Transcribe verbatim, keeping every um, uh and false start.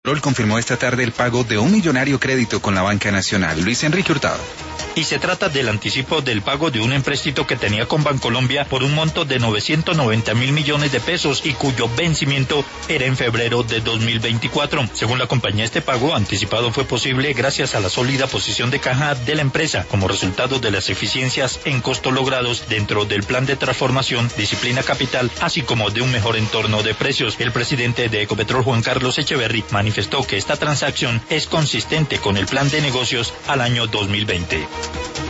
Confirmó esta tarde el pago de un millonario crédito con la Banca Nacional. Luis Enrique Hurtado. Y se trata del anticipo del pago de un empréstito que tenía con Bancolombia por un monto de novecientos noventa mil millones de pesos y cuyo vencimiento era en febrero de dos mil veinticuatro. Según la compañía, este pago anticipado fue posible gracias a la sólida posición de caja de la empresa como resultado de las eficiencias en costo logrados dentro del plan de transformación, disciplina capital, así como de un mejor entorno de precios. El presidente de Ecopetrol, Juan Carlos Echeverry, manifestó que esta transacción es consistente con el plan de negocios al año dos mil veinte.